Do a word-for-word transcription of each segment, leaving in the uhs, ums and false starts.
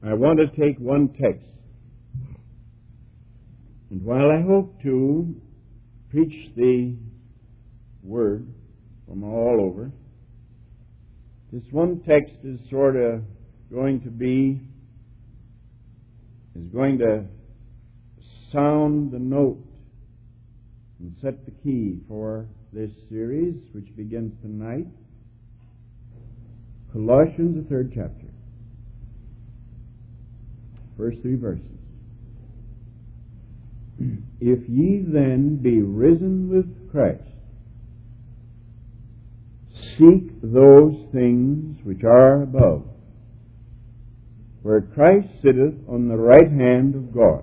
I want to take one text. And while I hope to preach the Word from all over, this one text is sort of going to be, is going to sound the note and set the key for this series, which begins tonight. Colossians, the third chapter, first three verses. If ye then be risen with Christ, seek those things which are above, where Christ sitteth on the right hand of God.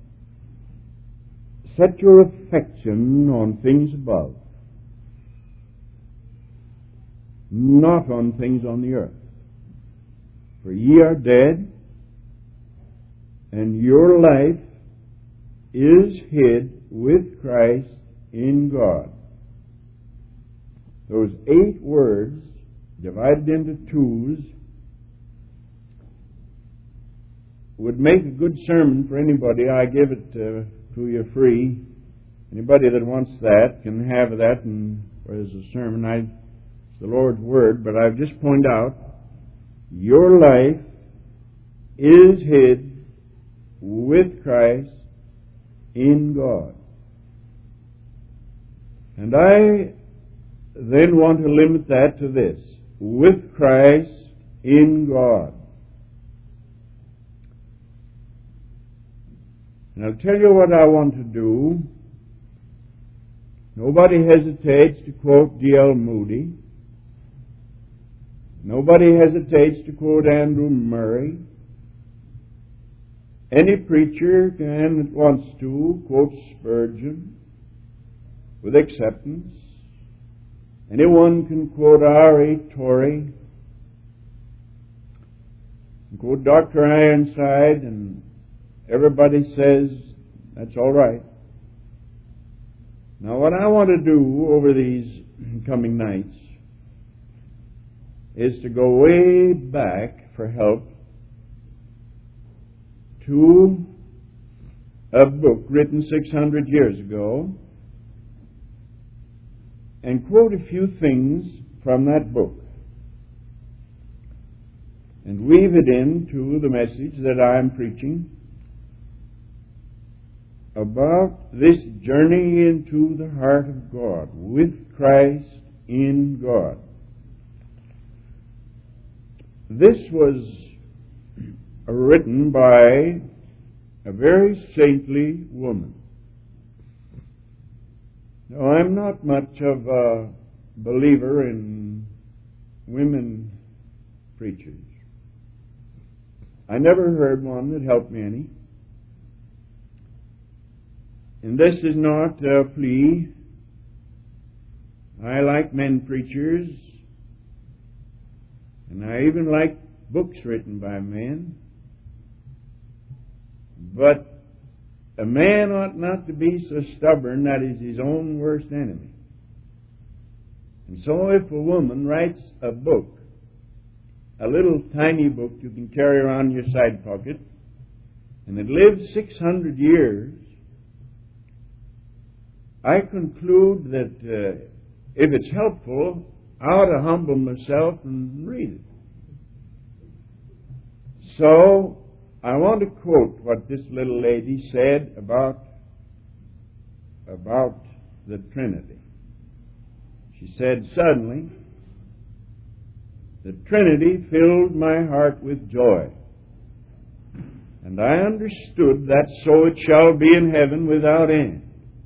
Set your affection on things above, not on things on the earth. For ye are dead, and your life is hid with Christ in God. Those eight words, divided into twos, would make a good sermon for anybody. I give it uh, to you free. Anybody that wants that can have that, and as a sermon, I, it's the Lord's Word, but I've just pointed out, your life is hid with Christ in God. And I then want to limit that to this: with Christ in God. And I'll tell you what I want to do. Nobody hesitates to quote D L Moody. Nobody hesitates to quote Andrew Murray. Any preacher can, that wants to, quote Spurgeon with acceptance. Anyone can quote R A Torrey, and quote Doctor Ironside, and everybody says that's all right. Now, what I want to do over these coming nights is to go way back for help to a book written six hundred years ago and quote a few things from that book and weave it into the message that I'm preaching about this journey into the heart of God, with Christ in God. This was written by a very saintly woman. Now, I'm not much of a believer in women preachers. I never heard one that helped me any. And this is not a plea. I like men preachers, and I even like books written by men. But a man ought not to be so stubborn that he's his own worst enemy. And so if a woman writes a book, a little tiny book you can carry around in your side pocket, and it lives six hundred years, I conclude that uh, if it's helpful, I ought to humble myself and read it. So, I want to quote what this little lady said about, about the Trinity. She said, "Suddenly, the Trinity filled my heart with joy, and I understood that so it shall be in heaven without end."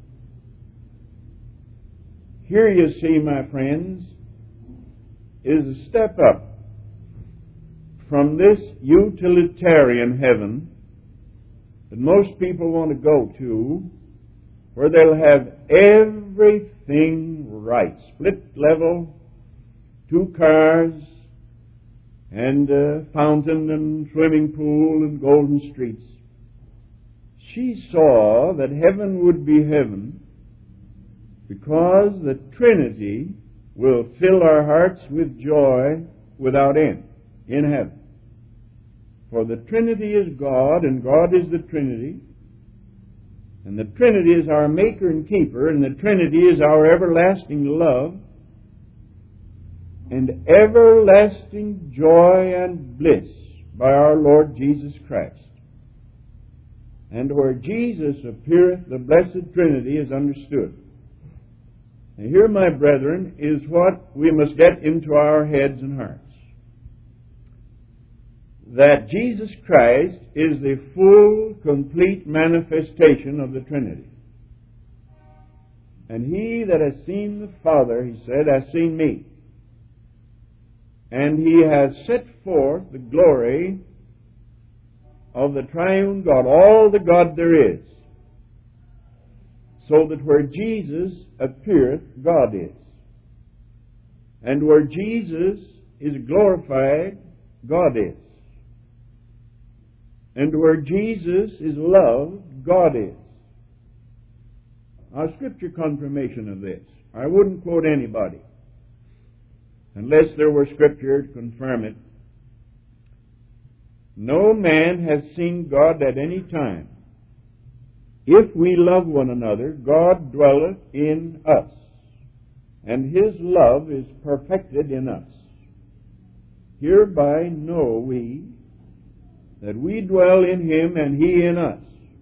Here you see, my friends, is a step up from this utilitarian heaven that most people want to go to, where they'll have everything right. Split level, two cars, and a fountain and swimming pool and golden streets. She saw that heaven would be heaven because the Trinity will fill our hearts with joy without end in heaven. For the Trinity is God, and God is the Trinity. And the Trinity is our Maker and Keeper, and the Trinity is our everlasting love, and everlasting joy and bliss by our Lord Jesus Christ. And where Jesus appeareth, the blessed Trinity is understood. And here, my brethren, is what we must get into our heads and hearts. That Jesus Christ is the full, complete manifestation of the Trinity. And he that has seen the Father, he said, has seen me. And he has set forth the glory of the triune God, all the God there is, so that where Jesus appeareth, God is. And where Jesus is glorified, God is. And where Jesus is loved, God is. Our scripture confirmation of this. I wouldn't quote anybody unless there were scripture to confirm it. No man has seen God at any time. If we love one another, God dwelleth in us, and his love is perfected in us. Hereby know we that we dwell in him and he in us,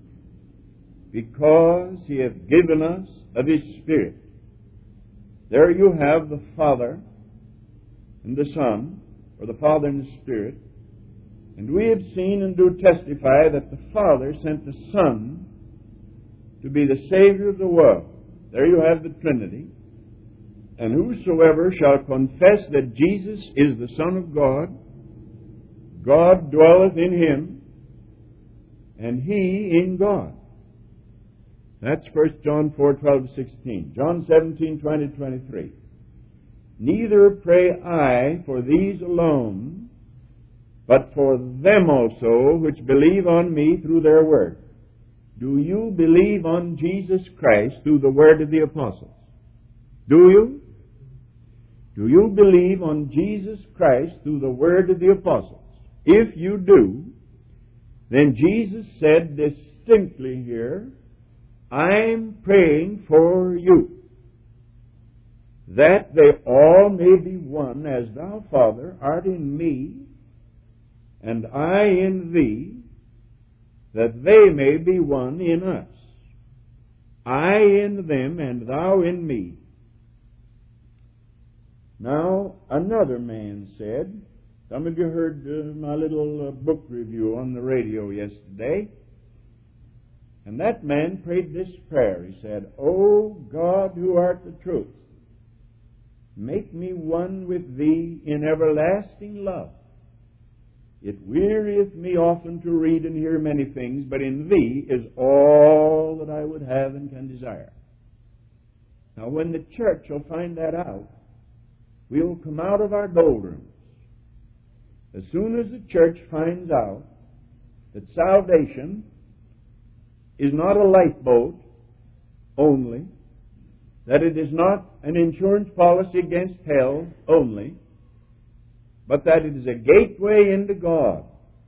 because he hath given us of his Spirit. There you have the Father and the Son, or the Father and the Spirit. And we have seen and do testify that the Father sent the Son to be the Savior of the world. There you have the Trinity. And whosoever shall confess that Jesus is the Son of God, God dwelleth in him, and he in God. That's First John four, twelve to sixteen. John seventeen, twenty to twenty-three. Neither pray I for these alone, but for them also which believe on me through their word. Do you believe on Jesus Christ through the word of the apostles? Do you? Do you believe on Jesus Christ through the word of the apostles? If you do, then Jesus said distinctly here, I'm praying for you, that they all may be one, as thou, Father, art in me, and I in thee, that they may be one in us, I in them, and thou in me. Now, another man said, some of you heard uh, my little uh, book review on the radio yesterday, and that man prayed this prayer. He said, O God, who art the truth, make me one with thee in everlasting love. It wearieth me often to read and hear many things, but in thee is all that I would have and can desire. Now, when the church shall find that out, we'll come out of our doldrums. As soon as the church finds out that salvation is not a lifeboat only, that it is not an insurance policy against hell only, but that it is a gateway into God,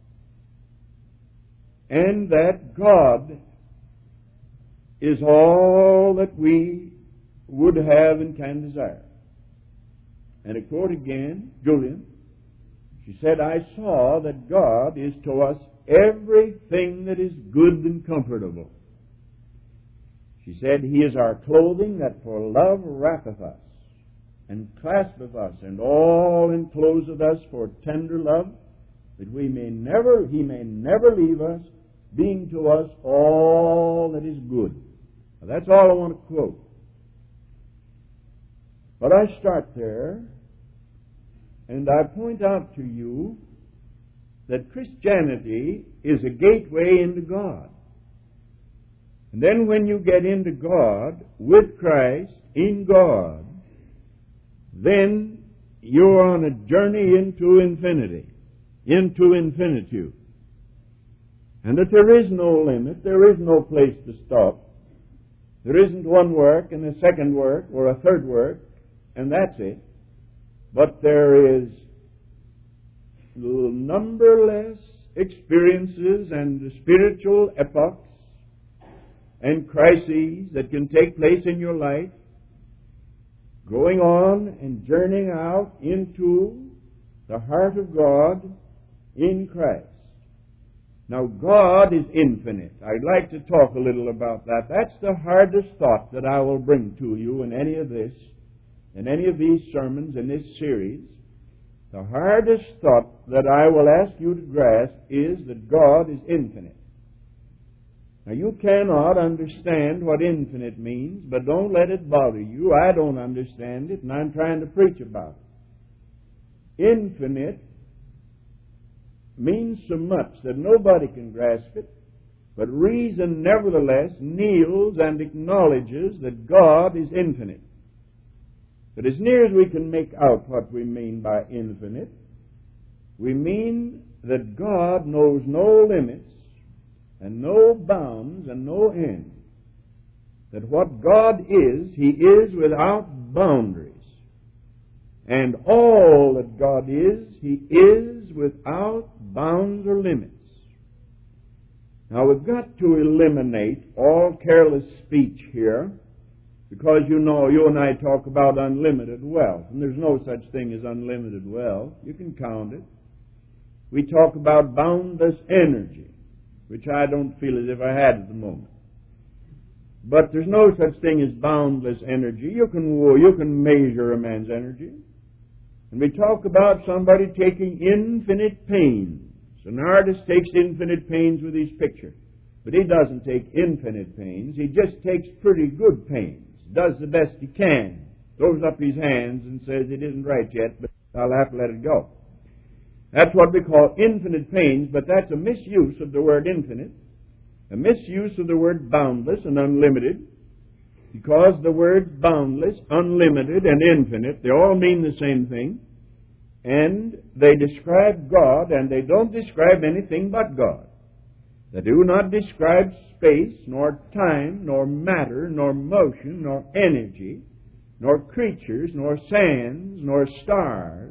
and that God is all that we would have and can desire. And to quote again Julian, she said, I saw that God is to us everything that is good and comfortable. She said, He is our clothing that for love wrappeth us, and claspeth us, and all encloseth us for tender love, that we may never, He may never leave us, being to us all that is good. Now, that's all I want to quote. But I start there, and I point out to you that Christianity is a gateway into God. And then when you get into God, with Christ, in God, then you're on a journey into infinity, into infinitude. And that there is no limit, there is no place to stop. There isn't one work and a second work or a third work, and that's it. But there is numberless experiences and spiritual epochs and crises that can take place in your life, going on and journeying out into the heart of God in Christ. Now, God is infinite. I'd like to talk a little about that. That's the hardest thought that I will bring to you in any of this, in any of these sermons in this series. The hardest thought that I will ask you to grasp is that God is infinite. Now, you cannot understand what infinite means, but don't let it bother you. I don't understand it, and I'm trying to preach about it. Infinite means so much that nobody can grasp it, but reason nevertheless kneels and acknowledges that God is infinite. But as near as we can make out what we mean by infinite, we mean that God knows no limits and no bounds and no end. That what God is, He is without boundaries. And all that God is, He is without bounds or limits. Now we've got to eliminate all careless speech here, because you know, you and I talk about unlimited wealth, and there's no such thing as unlimited wealth. You can count it. We talk about boundless energy, which I don't feel as if I had at the moment. But there's no such thing as boundless energy. You can you can measure a man's energy. And we talk about somebody taking infinite pains. An artist takes infinite pains with his picture. But he doesn't take infinite pains. He just takes pretty good pains. Does the best he can. Throws up his hands and says it isn't right yet, but I'll have to let it go. That's what we call infinite pains, but that's a misuse of the word infinite. A misuse of the word boundless and unlimited. Because the words boundless, unlimited, and infinite, they all mean the same thing. And they describe God, and they don't describe anything but God. They do not describe space, nor time, nor matter, nor motion, nor energy, nor creatures, nor sands, nor stars.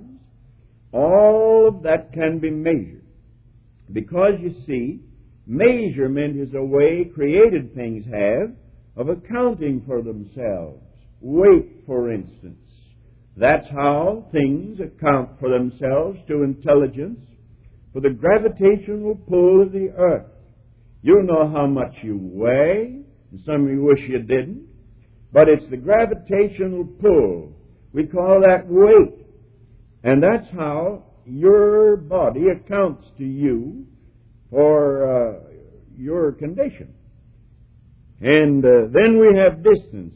All of that can be measured. Because, you see, measurement is a way created things have of accounting for themselves. Weight, for instance. That's how things account for themselves to intelligence, for the gravitational pull of the earth. You know how much you weigh, and some of you wish you didn't, but it's the gravitational pull. We call that weight. And that's how your body accounts to you for uh, your condition. And uh, then we have distance,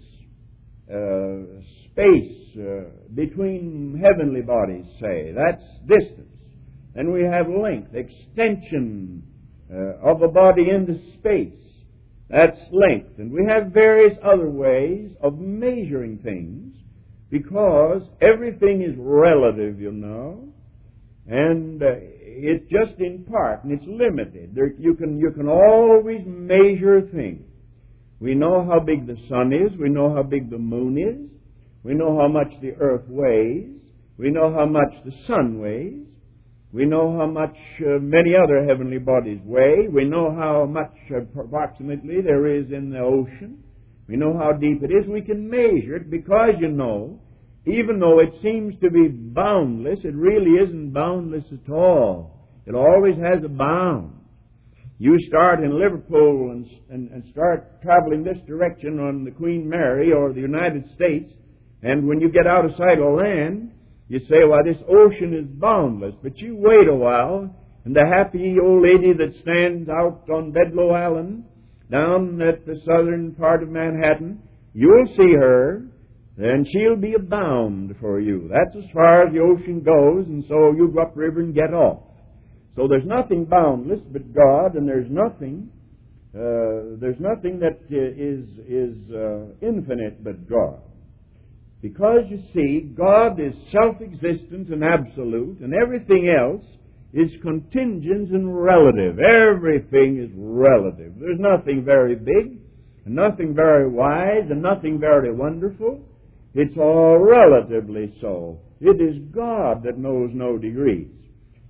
uh, space uh, between heavenly bodies, say. That's distance. Then we have length, extension uh, of a body into space. That's length. And we have various other ways of measuring things, because everything is relative, you know, and uh, it's just in part, and it's limited. There, you can you can always measure things. We know how big the sun is. We know how big the moon is. We know how much the earth weighs. We know how much the sun weighs. We know how much uh, many other heavenly bodies weigh. We know how much uh, approximately there is in the ocean. We know how deep it is. We can measure it because, you know, even though it seems to be boundless, it really isn't boundless at all. It always has a bound. You start in Liverpool and, and, and start traveling this direction on the Queen Mary or the United States, and when you get out of sight of land, you say, well, this ocean is boundless. But you wait a while, and the happy old lady that stands out on Bedloe Island, down at the southern part of Manhattan, you'll see her, and she'll be a bound for you. That's as far as the ocean goes, and so you go upriver and get off. So there's nothing boundless but God, and there's nothing, uh, there's nothing that is is uh, infinite but God. Because, you see, God is self-existent and absolute, and everything else is contingent and relative. Everything is relative. There's nothing very big, and nothing very wise, and nothing very wonderful. It's all relatively so. It is God that knows no degrees.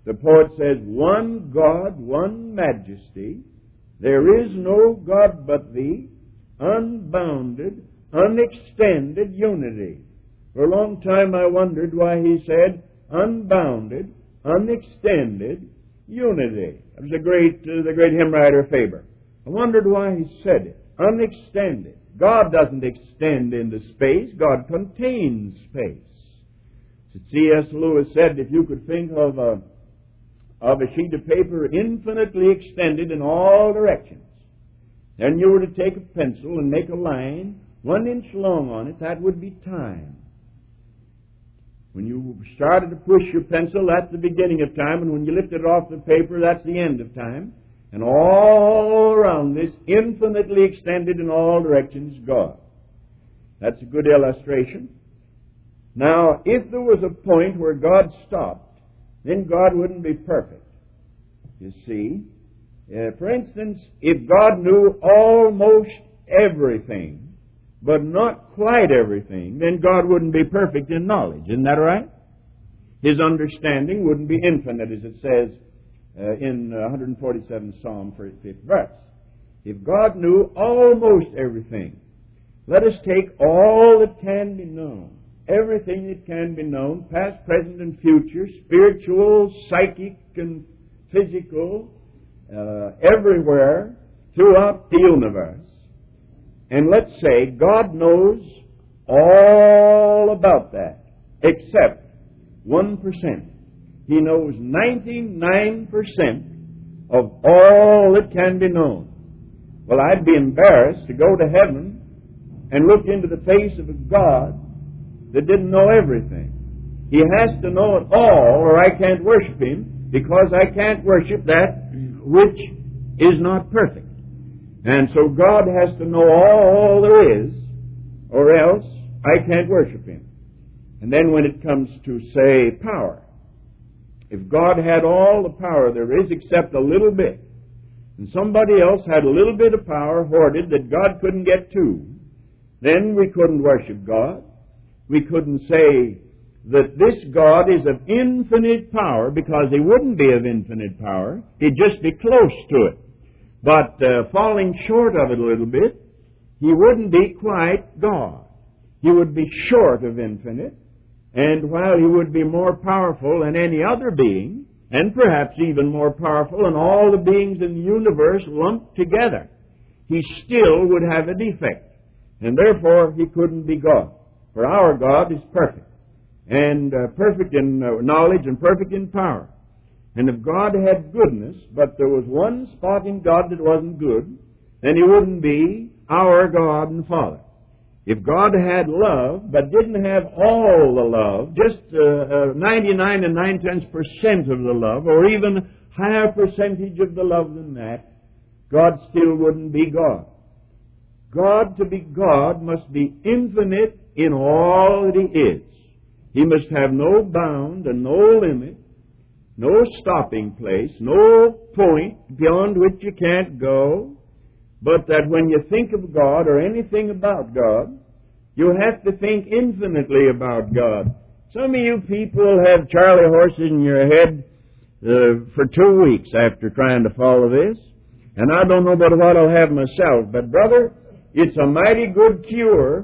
The poet says, one God, one majesty, there is no God but thee, unbounded, unextended unity. For a long time I wondered why he said unbounded, unextended unity. That was a great, uh, the great hymn writer Faber. I wondered why he said it. Unextended. God doesn't extend into space. God contains space. C S Lewis said if you could think of a, of a sheet of paper infinitely extended in all directions, then you were to take a pencil and make a line one inch long on it, that would be time. When you started to push your pencil, that's the beginning of time, and when you lift it off the paper, that's the end of time. And all around this, infinitely extended in all directions, is God. That's a good illustration. Now, if there was a point where God stopped, then God wouldn't be perfect. You see, uh, for instance, if God knew almost everything, but not quite everything, then God wouldn't be perfect in knowledge. Isn't that right? His understanding wouldn't be infinite, as it says uh, in uh, one forty-seventh Psalm, fifth verse. If God knew almost everything, let us take all that can be known, everything that can be known, past, present, and future, spiritual, psychic, and physical, uh, everywhere throughout the universe. And let's say God knows all about that, except one percent. He knows ninety-nine percent of all that can be known. Well, I'd be embarrassed to go to heaven and look into the face of a God that didn't know everything. He has to know it all, or I can't worship Him, because I can't worship that which is not perfect. And so God has to know all there is, or else I can't worship Him. And then when it comes to, say, power, if God had all the power there is except a little bit, and somebody else had a little bit of power hoarded that God couldn't get to, then we couldn't worship God. We couldn't say that this God is of infinite power, because He wouldn't be of infinite power. He'd just be close to it. But uh, falling short of it a little bit, He wouldn't be quite God. He would be short of infinite, and while He would be more powerful than any other being, and perhaps even more powerful than all the beings in the universe lumped together, He still would have a defect, and therefore He couldn't be God. For our God is perfect, and uh, perfect in uh, knowledge and perfect in power. And if God had goodness, but there was one spot in God that wasn't good, then He wouldn't be our God and Father. If God had love, but didn't have all the love, just uh, uh, ninety-nine and nine-tenths percent of the love, or even a higher percentage of the love than that, God still wouldn't be God. God, to be God, must be infinite in all that He is. He must have no bound and no limit, no stopping place, no point beyond which you can't go, but that when you think of God or anything about God, you have to think infinitely about God. Some of you people have Charlie horses in your head uh, for two weeks after trying to follow this, and I don't know about what I'll have myself, but brother, it's a mighty good cure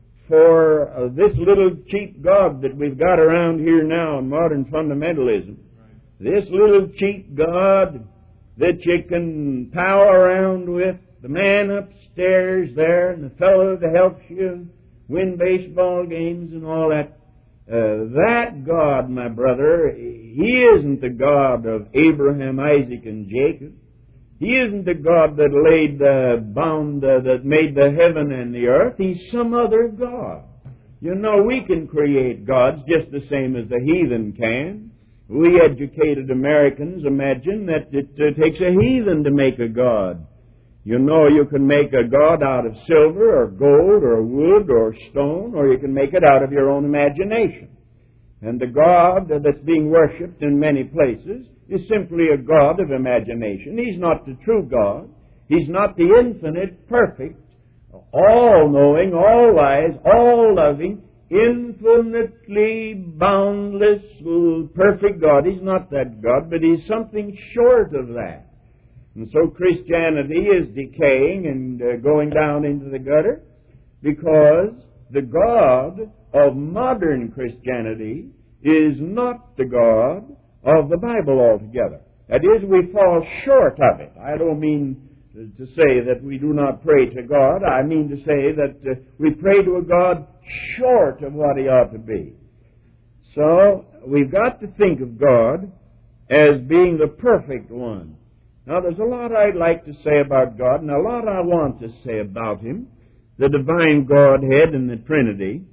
for uh, this little cheap God that we've got around here now in modern fundamentalism. This little cheap God that you can pal around with, the man upstairs there, and the fellow that helps you win baseball games and all that. Uh, that God, my brother, He isn't the God of Abraham, Isaac, and Jacob. He isn't the God that laid the bound, uh, that made the heaven and the earth. He's some other God. You know, we can create gods just the same as the heathen can. We educated Americans imagine that it uh, takes a heathen to make a god. You know, you can make a god out of silver or gold or wood or stone, or you can make it out of your own imagination. And the God that's being worshipped in many places is simply a God of imagination. He's not the true God. He's not the infinite, perfect, all-knowing, all-wise, all-loving, infinitely boundless, perfect God. He's not that God, but He's something short of that. And so Christianity is decaying and uh, going down into the gutter because the God of modern Christianity is not the God of the Bible altogether. That is, we fall short of it. I don't mean to say that we do not pray to God. I mean to say that uh, we pray to a God short of what He ought to be. So, we've got to think of God as being the perfect one. Now, there's a lot I'd like to say about God, and a lot I want to say about Him, the divine Godhead and the Trinity.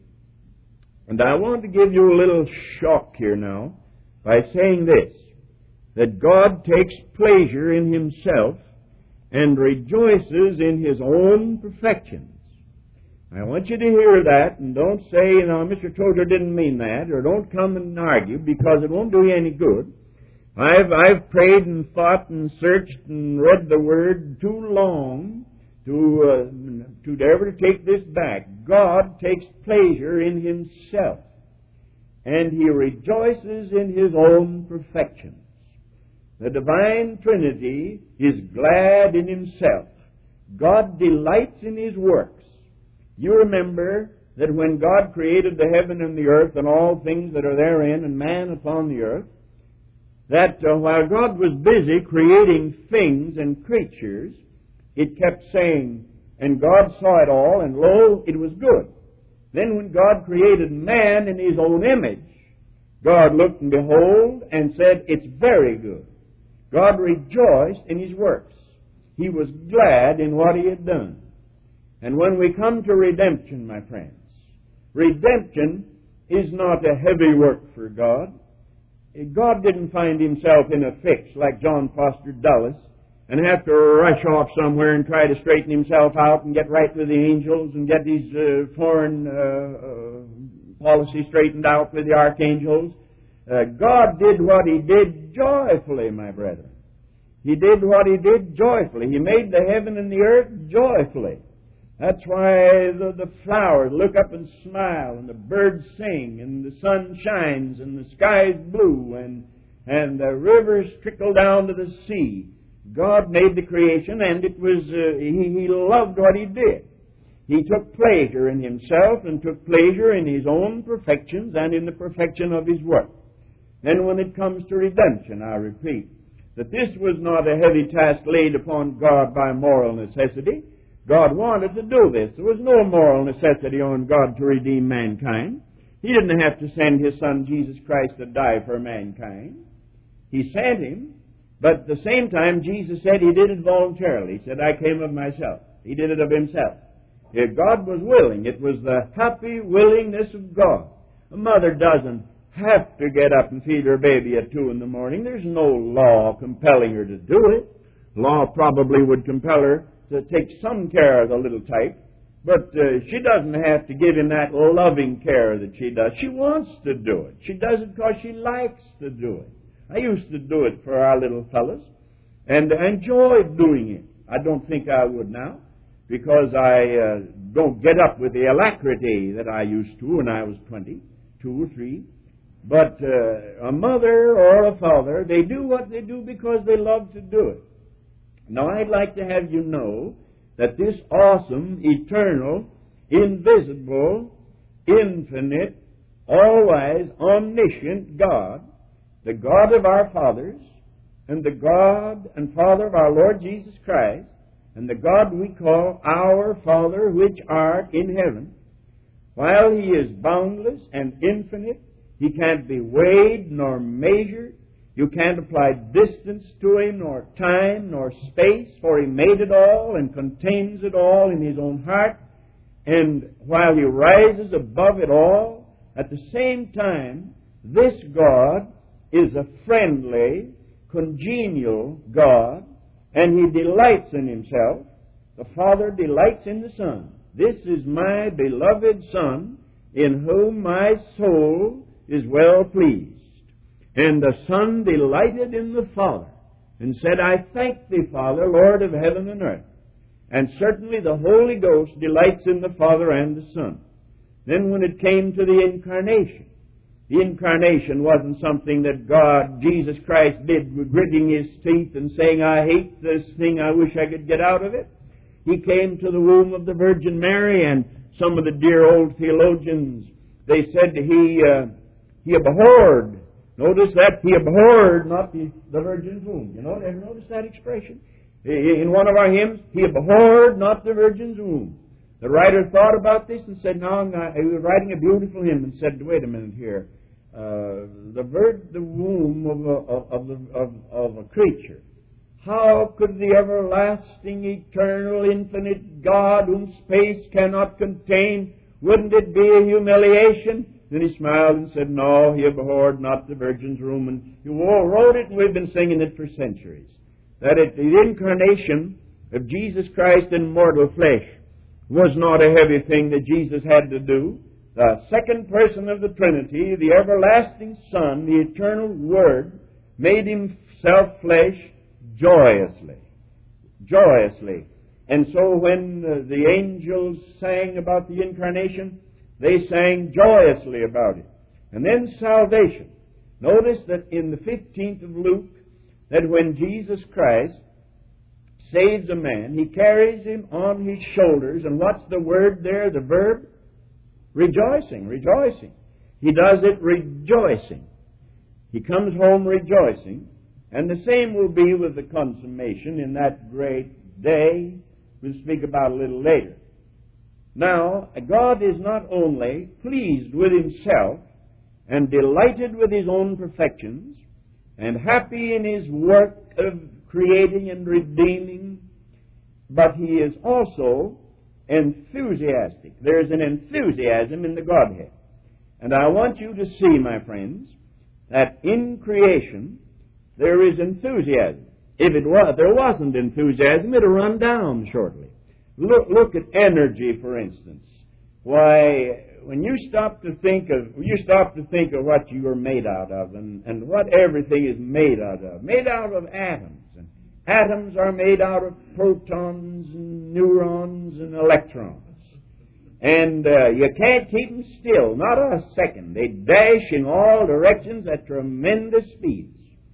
And I want to give you a little shock here now by saying this, that God takes pleasure in Himself and rejoices in His own perfections. I want you to hear that, and don't say, you know, Mister Tozer didn't mean that, or don't come and argue, because it won't do you any good. I've, I've prayed and thought and searched and read the Word too long to, uh, to ever take this back. God takes pleasure in Himself, and He rejoices in His own perfections. The divine Trinity is glad in Himself. God delights in His works. You remember that when God created the heaven and the earth and all things that are therein and man upon the earth, that uh, while God was busy creating things and creatures, it kept saying, and God saw it all, and lo, it was good. Then when God created man in His own image, God looked and behold and said, it's very good. God rejoiced in His works. He was glad in what He had done. And when we come to redemption, my friends, redemption is not a heavy work for God. God didn't find Himself in a fix like John Foster Dulles and have to rush off somewhere and try to straighten Himself out and get right with the angels and get His uh, foreign uh, uh, policy straightened out with the archangels. Uh, God did what He did joyfully, my brethren. He did what He did joyfully. He made the heaven and the earth joyfully. That's why the, the flowers look up and smile, and the birds sing, and the sun shines, and the sky is blue, and, and the rivers trickle down to the sea. God made the creation, and it was uh, he, he loved what He did. He took pleasure in Himself and took pleasure in His own perfections and in the perfection of His work. Then when it comes to redemption, I repeat, that this was not a heavy task laid upon God by moral necessity. God wanted to do this. There was no moral necessity on God to redeem mankind. He didn't have to send His Son, Jesus Christ, to die for mankind. He sent Him, but at the same time, Jesus said He did it voluntarily. He said, I came of myself. He did it of Himself. If God was willing, it was the happy willingness of God. A mother doesn't have to get up and feed her baby at two in the morning. There's no law compelling her to do it. Law probably would compel her to take some care of the little type, but uh, she doesn't have to give him that loving care that she does. She wants to do it. She does it because she likes to do it. I used to do it for our little fellas and enjoyed doing it. I don't think I would now, because I uh, don't get up with the alacrity that I used to when I was twenty, two or three. But uh, a mother or a father, they do what they do because they love to do it. Now, I'd like to have you know that this awesome, eternal, invisible, infinite, all-wise, omniscient God, the God of our fathers, and the God and Father of our Lord Jesus Christ, and the God we call our Father which art in heaven, while He is boundless and infinite, He can't be weighed nor measured. You can't apply distance to Him, nor time, nor space, for He made it all and contains it all in His own heart. And while He rises above it all, at the same time, this God is a friendly, congenial God, and He delights in Himself. The Father delights in the Son. This is my beloved Son, in whom my soul is well pleased. And the Son delighted in the Father, and said, I thank Thee, Father, Lord of heaven and earth. And certainly the Holy Ghost delights in the Father and the Son. Then when it came to the incarnation, the incarnation wasn't something that God, Jesus Christ, did with gritting His teeth and saying, I hate this thing, I wish I could get out of it. He came to the womb of the Virgin Mary, and some of the dear old theologians, they said He, uh, he abhorred. Notice that, He abhorred not the, the Virgin's womb. You know, ever notice that expression? In one of our hymns, He abhorred not the Virgin's womb. The writer thought about this and said, no, he was writing a beautiful hymn and said, wait a minute here. Uh, the vir- the womb of a, of, of, of, of a creature. How could the everlasting, eternal, infinite God, whom space cannot contain, wouldn't it be a humiliation? Then he smiled and said, no, He abhorred not the Virgin's womb. And he wrote it, and we've been singing it for centuries. That it, the incarnation of Jesus Christ in mortal flesh was not a heavy thing that Jesus had to do. The second person of the Trinity, the everlasting Son, the eternal Word, made Himself flesh joyously. Joyously. And so when uh, the angels sang about the incarnation, they sang joyously about it. And then salvation. Notice that in the fifteenth of Luke, that when Jesus Christ saves a man, He carries him on His shoulders. And what's the word there, the verb? Rejoicing, rejoicing. He does it rejoicing. He comes home rejoicing. And the same will be with the consummation in that great day we'll speak about a little later. Now, God is not only pleased with Himself and delighted with His own perfections and happy in His work of creating and redeeming, but He is also enthusiastic. There's an enthusiasm in the Godhead. And I want you to see, my friends, that in creation there is enthusiasm. If it was, there wasn't enthusiasm, it would run down shortly. Look, look at energy, for instance. Why, when you stop to think of, you stop to think of what you are made out of, and, and what everything is made out of, made out of atoms. And atoms are made out of protons and neurons and electrons. And uh, you can't keep them still, not a second. They dash in all directions at tremendous speeds.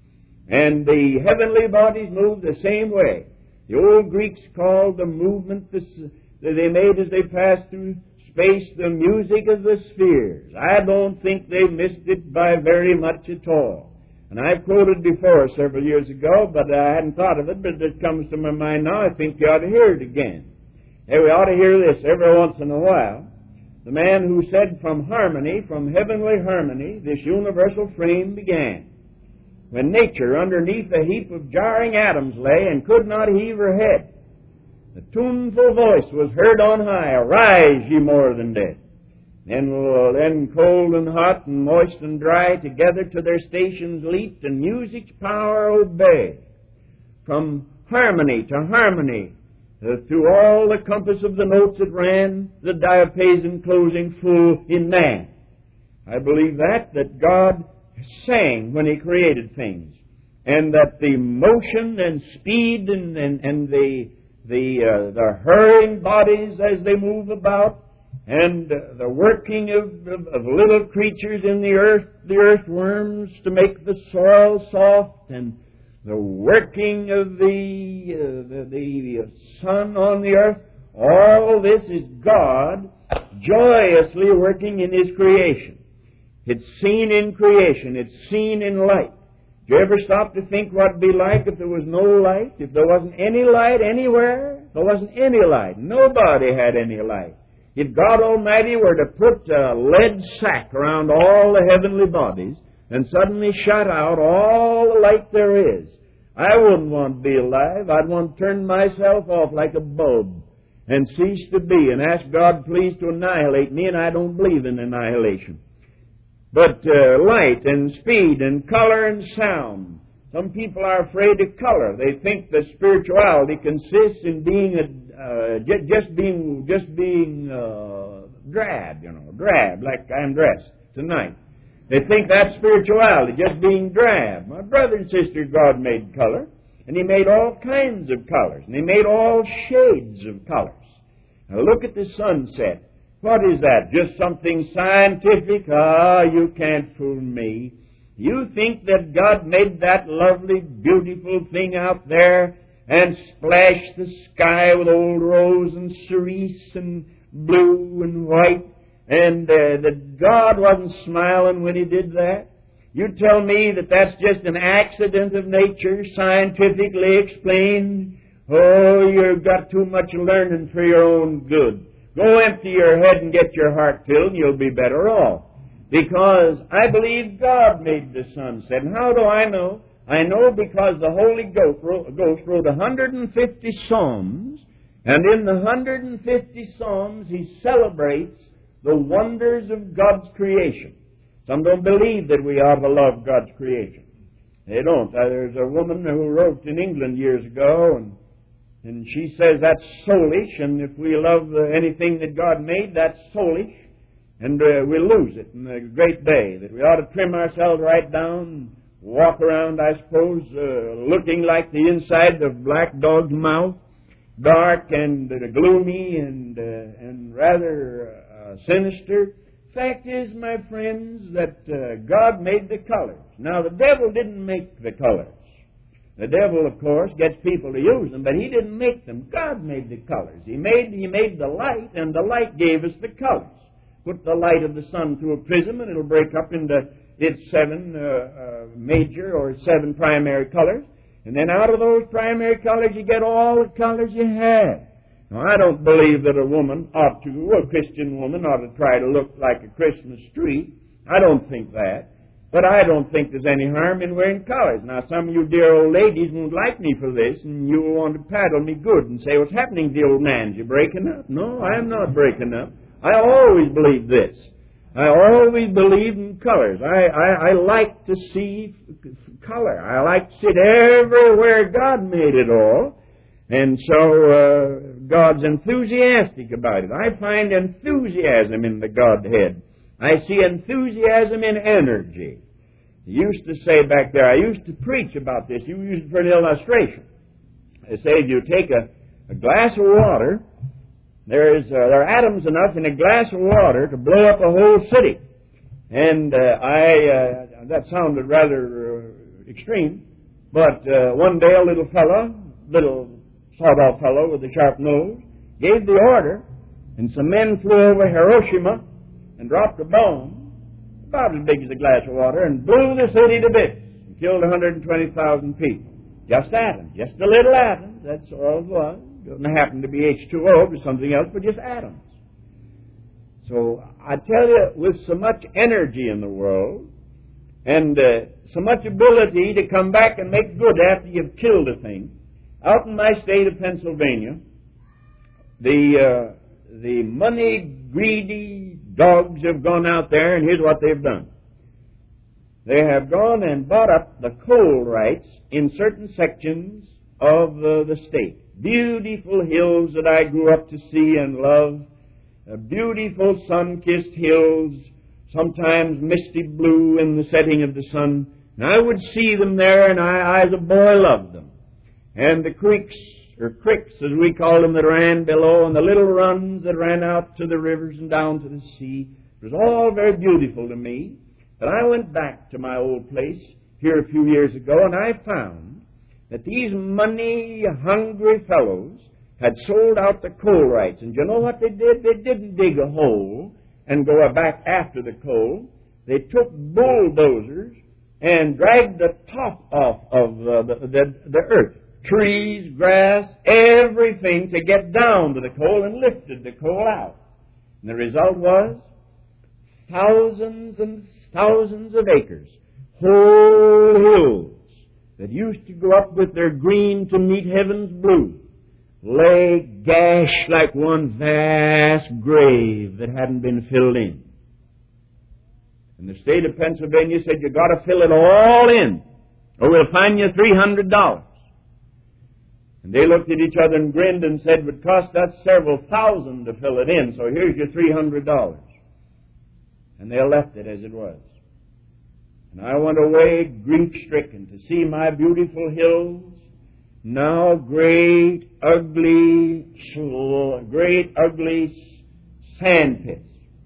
And the heavenly bodies move the same way. The old Greeks called the movement that they made as they passed through space the music of the spheres. I don't think they missed it by very much at all. And I've quoted before several years ago, but I hadn't thought of it, but it comes to my mind now. I think you ought to hear it again. Hey, we ought to hear this every once in a while. The man who said from harmony, from heavenly harmony, this universal frame began. When nature underneath a heap of jarring atoms lay and could not heave her head, the tuneful voice was heard on high, arise, ye more than dead. Then, then cold and hot and moist and dry together to their stations leaped, and music's power obey. From harmony to harmony, uh, through all the compass of the notes it ran, the diapason closing full in man. I believe that, that God sang when He created things, and that the motion and speed and, and, and the the uh, the hurrying bodies as they move about, and uh, the working of, of, of little creatures in the earth, the earthworms, to make the soil soft, and the working of the uh, the, the sun on the earth, all this is God joyously working in His creation. It's seen in creation. It's seen in light. Do you ever stop to think what it'd be like if there was no light? If there wasn't any light anywhere? There wasn't any light. Nobody had any light. If God Almighty were to put a lead sack around all the heavenly bodies and suddenly shut out all the light there is, I wouldn't want to be alive. I'd want to turn myself off like a bulb and cease to be and ask God please to annihilate me, and I don't believe in annihilation. But uh, light and speed and color and sound. Some people are afraid of color. They think that spirituality consists in being a, uh, j- just being just being uh, drab, you know, drab, like I'm dressed tonight. They think that's spirituality, just being drab. My brother and sister, God made color, and He made all kinds of colors, and He made all shades of colors. Now look at the sunset. What is that? Just something scientific? Ah, you can't fool me. You think that God made that lovely, beautiful thing out there and splashed the sky with old rose and cerise and blue and white, and uh, that God wasn't smiling when He did that? You tell me that that's just an accident of nature, scientifically explained? Oh, you've got too much learning for your own good. Go empty your head and get your heart filled, and you'll be better off. Because I believe God made the sunset. And how do I know? I know because the Holy Ghost wrote, Ghost wrote one hundred fifty Psalms, and in the one hundred fifty Psalms He celebrates the wonders of God's creation. Some don't believe that we ought to love God's creation. They don't. Uh, there's a woman who wrote in England years ago, and And she says that's soulish, and if we love uh, anything that God made, that's soulish, and uh, we'll lose it in a great day. That we ought to trim ourselves right down, walk around, I suppose, uh, looking like the inside of Black Dog's mouth, dark and uh, gloomy and uh, and rather uh, sinister. Fact is, my friends, that uh, God made the colors. Now, the devil didn't make the colors. The devil, of course, gets people to use them, but he didn't make them. God made the colors. He made he made the light, and the light gave us the colors. Put the light of the sun through a prism, and it'll break up into its seven uh, uh, major or seven primary colors. And then out of those primary colors, you get all the colors you have. Now, I don't believe that a woman ought to, a Christian woman ought to try to look like a Christmas tree. I don't think that. But I don't think there's any harm in wearing colors. Now, some of you dear old ladies won't like me for this, and you will want to paddle me good and say, what's happening to the old man? Is he breaking up? No, I am not breaking up. I always believe this. I always believe in colors. I, I, I like to see color. I like to see it everywhere God made it all. And so uh, God's enthusiastic about it. I find enthusiasm in the Godhead. I see enthusiasm in energy. You used to say back there, I used to preach about this. You used it for an illustration. I say if you take a, a glass of water, there is uh, there are atoms enough in a glass of water to blow up a whole city. And uh, I uh, that sounded rather uh, extreme, but uh, one day a little fellow, little sawed-off fellow with a sharp nose, gave the order, and some men flew over Hiroshima and dropped a bomb about as big as a glass of water and blew the city to bits and killed one hundred twenty thousand people. Just atoms, just a little atoms, that's all it was. It doesn't happen to be H two O or something else, but just atoms. So I tell you, with so much energy in the world and uh, so much ability to come back and make good after you've killed a thing, out in my state of Pennsylvania, the uh, the money-greedy dogs have gone out there, and here's what they've done. They have gone and bought up the coal rights in certain sections of uh, the state. Beautiful hills that I grew up to see and love. Uh, beautiful sun-kissed hills, sometimes misty blue in the setting of the sun. And I would see them there, and I, as a boy, loved them. And the creeks, or creeks as we call them, that ran below, and the little runs that ran out to the rivers and down to the sea. It was all very beautiful to me. But I went back to my old place here a few years ago, and I found that these money-hungry fellows had sold out the coal rights. And you know what they did? They didn't dig a hole and go back after the coal. They took bulldozers and dragged the top off of uh, the, the, the earth. Trees, grass, everything to get down to the coal, and lifted the coal out. And the result was thousands and thousands of acres, whole hills that used to go up with their green to meet heaven's blue, lay gashed like one vast grave that hadn't been filled in. And the state of Pennsylvania said, you got to fill it all in, or we'll fine you three hundred dollars. And they looked at each other and grinned and said, it would cost us several thousand to fill it in, so here's your three hundred dollars. And they left it as it was. And I went away grief-stricken to see my beautiful hills, now great, ugly, great, ugly, sand pits.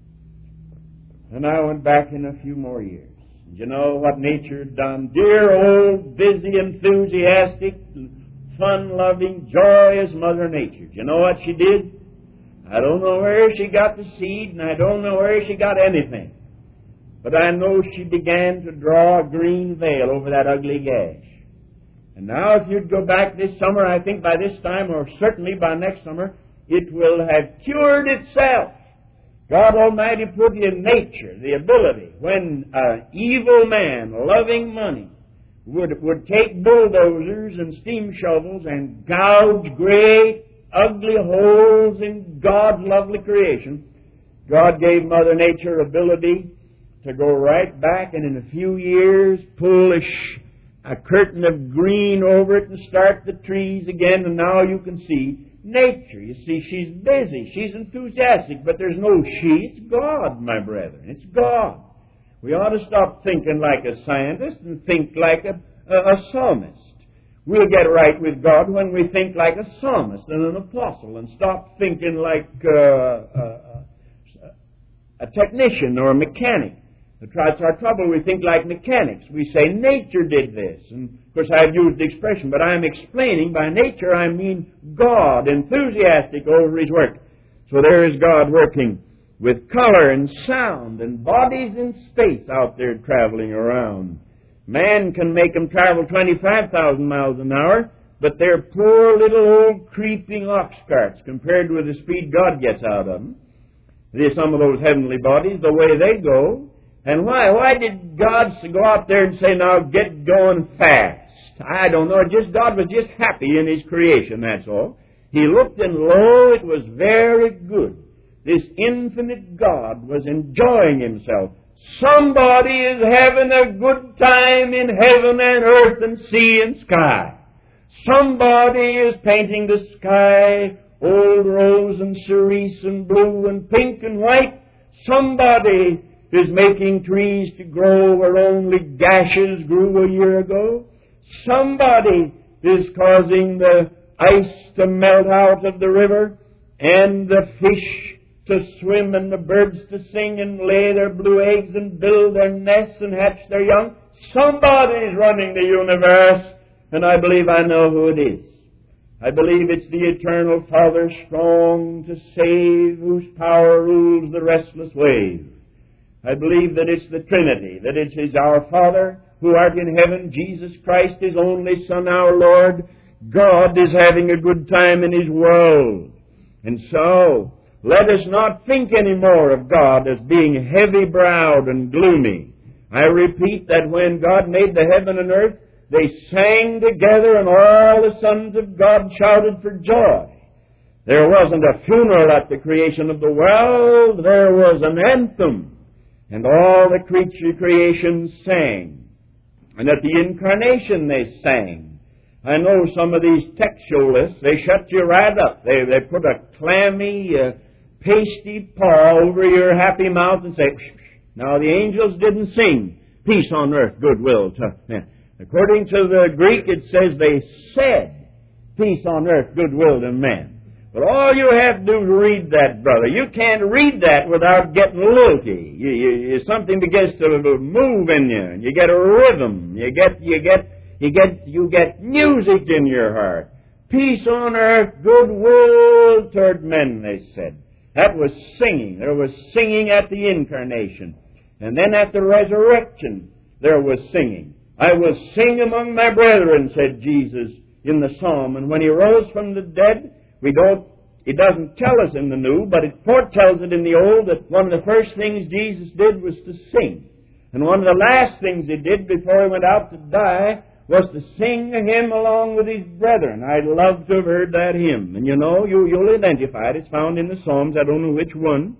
And I went back in a few more years. And you know what nature had done? Dear old, busy, enthusiastic, fun-loving, joyous Mother Nature. Do you know what she did? I don't know where she got the seed, and I don't know where she got anything. But I know she began to draw a green veil over that ugly gash. And now if you'd go back this summer, I think by this time, or certainly by next summer, it will have cured itself. God Almighty put in nature the ability, when an evil man, loving money, would, would take bulldozers and steam shovels and gouge great, ugly holes in God's lovely creation, God gave Mother Nature ability to go right back and in a few years pull a, sh- a curtain of green over it and start the trees again, and now you can see nature. You see, she's busy, she's enthusiastic, but there's no she, it's God, my brethren, it's God. We ought to stop thinking like a scientist and think like a, a, a psalmist. We'll get right with God when we think like a psalmist and an apostle, and stop thinking like uh, a, a technician or a mechanic. That's our trouble. We think like mechanics. We say nature did this. And of course I've used the expression, but I'm explaining by nature I mean God, enthusiastic over His work. So there is God working with color and sound and bodies in space out there traveling around. Man can make them travel twenty-five thousand miles an hour, but they're poor little old creeping ox carts compared with the speed God gets out of them. There's some of those heavenly bodies, the way they go. And why? Why did God go out there and say, now get going fast? I don't know. Just God was just happy in His creation, that's all. He looked and lo, it was very good. This infinite God was enjoying Himself. Somebody is having a good time in heaven and earth and sea and sky. Somebody is painting the sky old rose and cerise and blue and pink and white. Somebody is making trees to grow where only gashes grew a year ago. Somebody is causing the ice to melt out of the river and the fish to swim and the birds to sing and lay their blue eggs and build their nests and hatch their young. Somebody is running the universe, and I believe I know who it is. I believe it's the eternal Father, strong to save, whose power rules the restless wave. I believe that it's the Trinity, that it is our Father who art in heaven, Jesus Christ, His only Son, our Lord. God is having a good time in His world. And so, let us not think any more of God as being heavy-browed and gloomy. I repeat that when God made the heaven and earth, they sang together and all the sons of God shouted for joy. There wasn't a funeral at the creation of the world. There was an anthem. And all the creature creation sang. And at the incarnation they sang. I know some of these textualists, they shut you right up. They, they put a clammy, uh, pasty paw over your happy mouth and say, shh, shh. Now the angels didn't sing peace on earth, goodwill to men. According to the Greek, it says they said peace on earth, goodwill to men. But all you have to do is read that, brother. You can't read that without getting lilty. You, you, you, something begins to move in you, and you get a rhythm. You get, you get, you get, you get music in your heart. Peace on earth, goodwill toward men, they said. That was singing. There was singing at the incarnation. And then at the resurrection, there was singing. I will sing among my brethren, said Jesus in the psalm. And when He rose from the dead, we don't, it doesn't tell us in the New, but it foretells it in the Old that one of the first things Jesus did was to sing. And one of the last things He did before He went out to die was to sing a hymn along with His brethren. I'd love to have heard that hymn. And you know, you, you'll identify it. It's found in the Psalms. I don't know which one.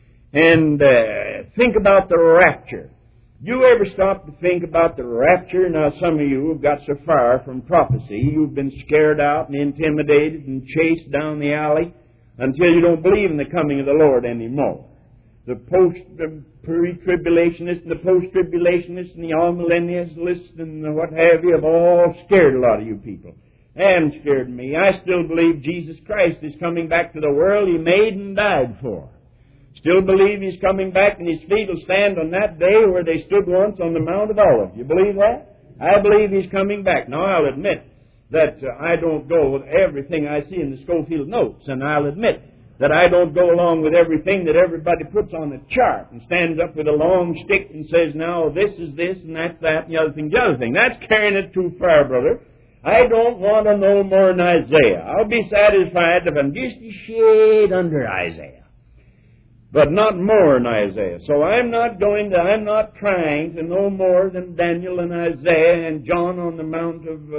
And uh, think about the rapture. You ever stop to think about the rapture? Now, some of you have got so far from prophecy, you've been scared out and intimidated and chased down the alley until you don't believe in the coming of the Lord anymore. The post, the pre-tribulationists and the post-tribulationists and the all-millennialists and what have you have all scared a lot of you people. And scared me. I still believe Jesus Christ is coming back to the world He made and died for. Still believe He's coming back and His feet will stand on that day where they stood once on the Mount of Olives. You believe that? I believe He's coming back. Now, I'll admit that uh, I don't go with everything I see in the Schofield notes, and I'll admit that I don't go along with everything that everybody puts on a chart and stands up with a long stick and says, now, this is this and that's that and the other thing, the other thing. That's carrying it too far, brother. I don't want to know more than Isaiah. I'll be satisfied if I'm just a shade under Isaiah, but not more than Isaiah. So I'm not going to, I'm not trying to know more than Daniel and Isaiah and John on the Mount of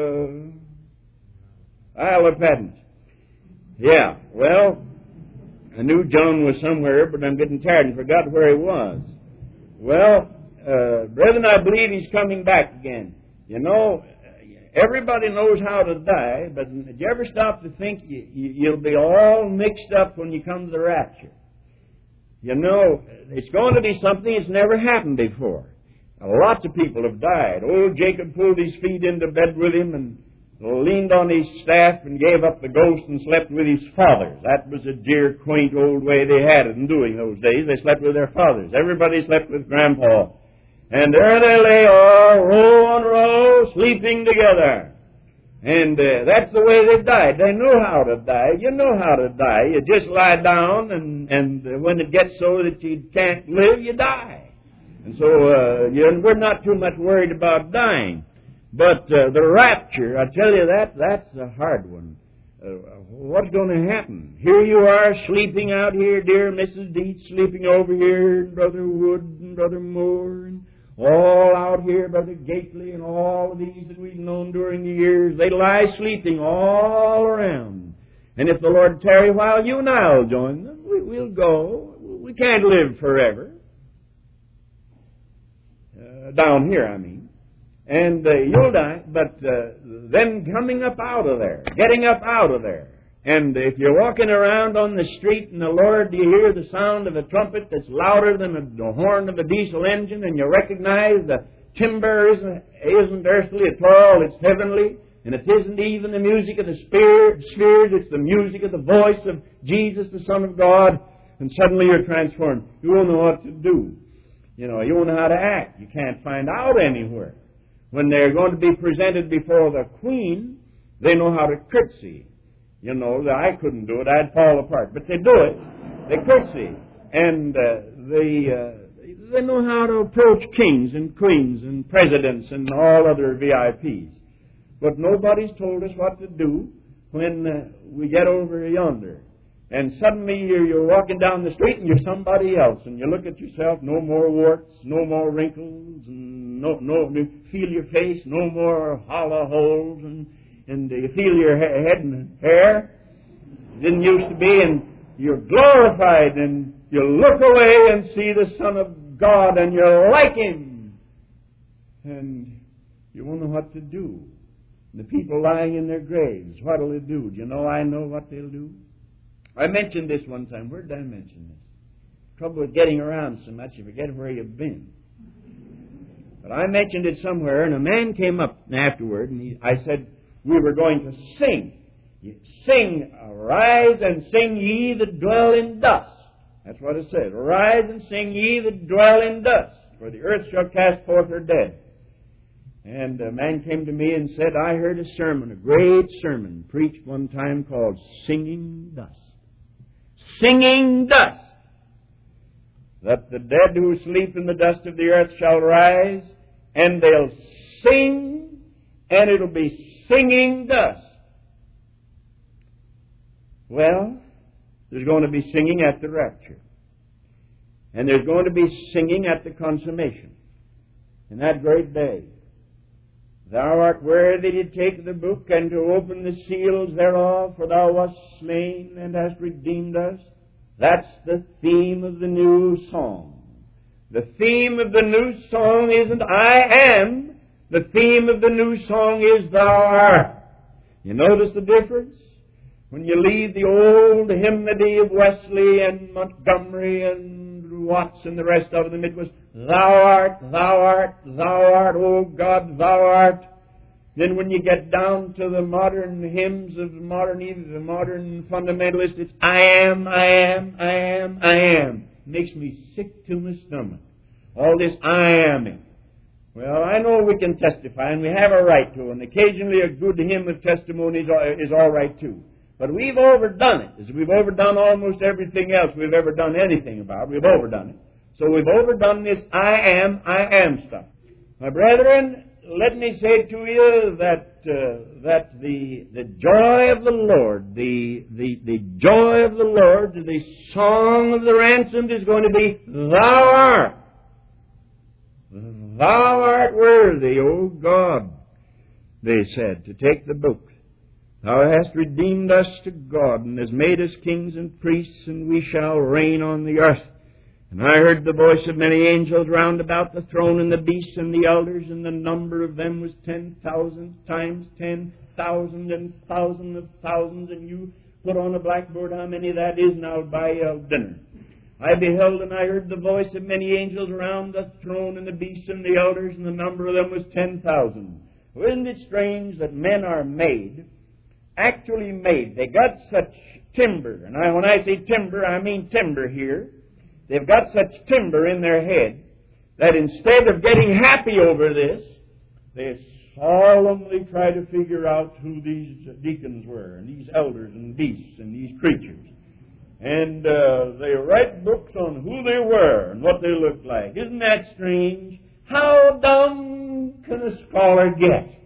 uh, Isle of Patmos. Yeah, well, I knew John was somewhere, but I'm getting tired and forgot where he was. Well, uh, brethren, I believe He's coming back again. You know, everybody knows how to die, but did you ever stop to think you, you, you'll be all mixed up when you come to the rapture? You know, it's going to be something that's never happened before. Now, lots of people have died. Old Jacob pulled his feet into bed with him and leaned on his staff and gave up the ghost and slept with his fathers. That was a dear, quaint old way they had it in doing those days. They slept with their fathers. Everybody slept with Grandpa. And there they lay all row on row, sleeping together. And uh, that's the way they died. They know how to die. You know how to die. You just lie down, and, and uh, when it gets so that you can't live, you die. And so uh, you, we're not too much worried about dying. But uh, the rapture, I tell you that, that's a hard one. Uh, what's going to happen? Here you are sleeping out here, dear Missus Dietz, sleeping over here, and Brother Wood and Brother Moore, and all out here, Brother Gately, and all of these that we've known during the years. They lie sleeping all around. And if the Lord tarry a while, you and I will join them. We, we'll go. We can't live forever. Uh, down here, I mean. And uh, you'll die, but uh, then coming up out of there, getting up out of there. And if you're walking around on the street and the Lord, you hear the sound of a trumpet that's louder than the horn of a diesel engine, and you recognize the timbre isn't, isn't earthly at all, it's heavenly, and it isn't even the music of the spirit, spheres, it's the music of the voice of Jesus, the Son of God, and suddenly you're transformed. You won't know what to do. You know, you won't know how to act. You can't find out anywhere. When they're going to be presented before the Queen, they know how to curtsy. You know, I couldn't do it. I'd fall apart. But they do it. They curtsy. And uh, they, uh, they know how to approach kings and queens and presidents and all other V I Ps. But nobody's told us what to do when uh, we get over yonder. And suddenly you're, you're walking down the street and you're somebody else. And you look at yourself, no more warts, no more wrinkles, and no, no, you feel your face, no more hollow holes, and, and you feel your he- head and hair. Didn't used to be, and you're glorified, and you look away and see the Son of God, and you like Him. And you won't know what to do. The people lying in their graves, what will they do? Do you know I know what they'll do? I mentioned this one time. Where did I mention this? Trouble with getting around so much, you forget where you've been. But I mentioned it somewhere, and a man came up afterward, and he, I said, we were going to sing. Sing, arise and sing ye that dwell in dust. That's what it says. Arise and sing ye that dwell in dust, for the earth shall cast forth her dead. And a man came to me and said, I heard a sermon, a great sermon, preached one time called Singing Dust. Singing dust, that the dead who sleep in the dust of the earth shall rise, and they'll sing, and it'll be singing dust. Well, there's going to be singing at the rapture, and there's going to be singing at the consummation, in that great day. Thou art worthy to take the book and to open the seals thereof, for thou wast slain and hast redeemed us. That's the theme of the new song. The theme of the new song isn't I am. The theme of the new song is thou art. You notice the difference? When you leave the old hymnody of Wesley and Montgomery and Watts and the rest of them, it was thou art, thou art, thou art, O God, thou art. Then when you get down to the modern hymns of modern, either the modern fundamentalists, it's I am, I am, I am, I am. makes me sick to my stomach. All this I aming. Well, I know we can testify, and we have a right to, and occasionally a good hymn of testimony is all right too. But we've overdone it, as we've overdone almost everything else we've ever done anything about. We've overdone it. So we've overdone this I am, I am stuff. My brethren, let me say to you that uh, that the the joy of the Lord, the, the the joy of the Lord, the song of the ransomed is going to be, Thou art. Thou art worthy, O God, they said, to take the book. Thou hast redeemed us to God, and hast made us kings and priests, and we shall reign on the earth. And I heard the voice of many angels round about the throne, and the beasts and the elders, and the number of them was ten thousand times ten thousand and thousand of thousands. And you put on a blackboard how many that is, and I'll buy you a dinner. I beheld and I heard the voice of many angels around the throne, and the beasts and the elders, and the number of them was ten thousand. Isn't it strange that men are made, actually made? They got such timber, and I, when I say timber, I mean timber here. They've got such timber in their head that instead of getting happy over this, they solemnly try to figure out who these deacons were, and these elders and beasts and these creatures. And uh, they write books on who they were and what they looked like. Isn't that strange? How dumb can a scholar get?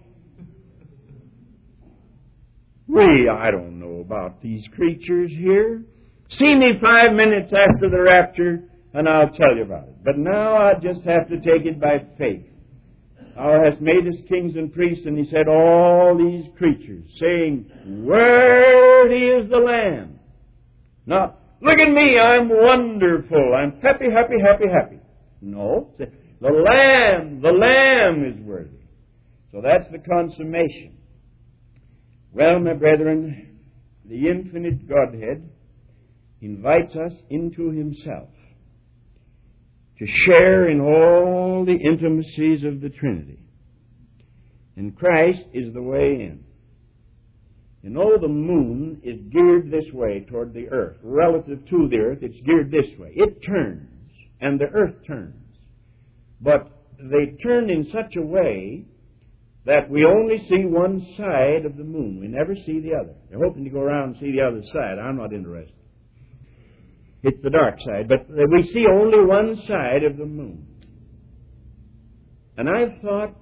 We, I don't know about these creatures here. See me five minutes after the rapture, and I'll tell you about it. But now I just have to take it by faith. Thou hast made us kings and priests, and he said, all these creatures, saying, Worthy is the Lamb. Now, look at me, I'm wonderful. I'm happy, happy, happy, happy. No, the Lamb, the Lamb is worthy. So that's the consummation. Well, my brethren, the infinite Godhead invites us into himself to share in all the intimacies of the Trinity. And Christ is the way in. You know, the moon is geared this way toward the earth. Relative to the earth, it's geared this way. It turns, and the earth turns. But they turn in such a way that we only see one side of the moon. We never see the other. They're hoping to go around and see the other side. I'm not interested. It's the dark side. But we see only one side of the moon. And I've thought,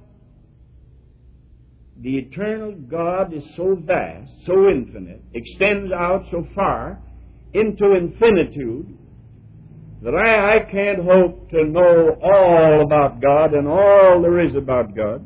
the eternal God is so vast, so infinite, extends out so far into infinitude, that I, I can't hope to know all about God and all there is about God.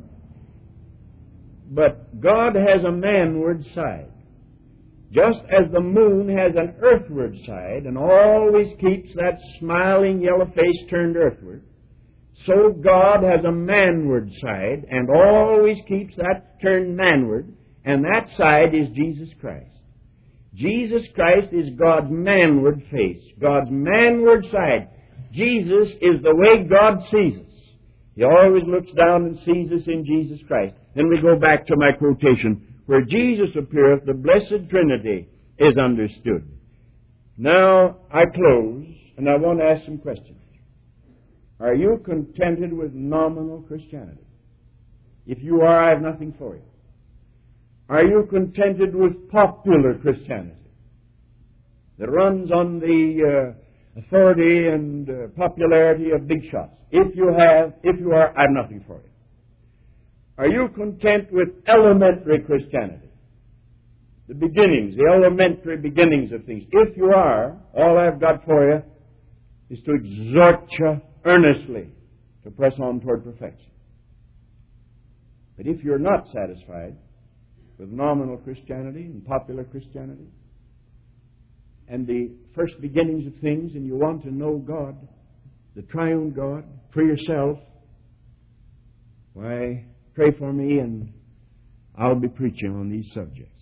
But God has a manward side, just as the moon has an earthward side and always keeps that smiling yellow face turned earthward. So God has a manward side and always keeps that turned manward, and that side is Jesus Christ. Jesus Christ is God's manward face, God's manward side. Jesus is the way God sees us. He always looks down and sees us in Jesus Christ. Then we go back to my quotation, where Jesus appeareth, the blessed Trinity is understood. Now I close, and I want to ask some questions. Are you contented with nominal Christianity? If you are, I have nothing for you. Are you contented with popular Christianity that runs on the uh, authority and uh, popularity of big shots? If you have, if you are, I have nothing for you. Are you content with elementary Christianity? The beginnings, the elementary beginnings of things. If you are, all I've got for you is to exhort you earnestly to press on toward perfection. But if you're not satisfied with nominal Christianity and popular Christianity and the first beginnings of things, and you want to know God, the triune God, for yourself, why, pray for me and I'll be preaching on these subjects.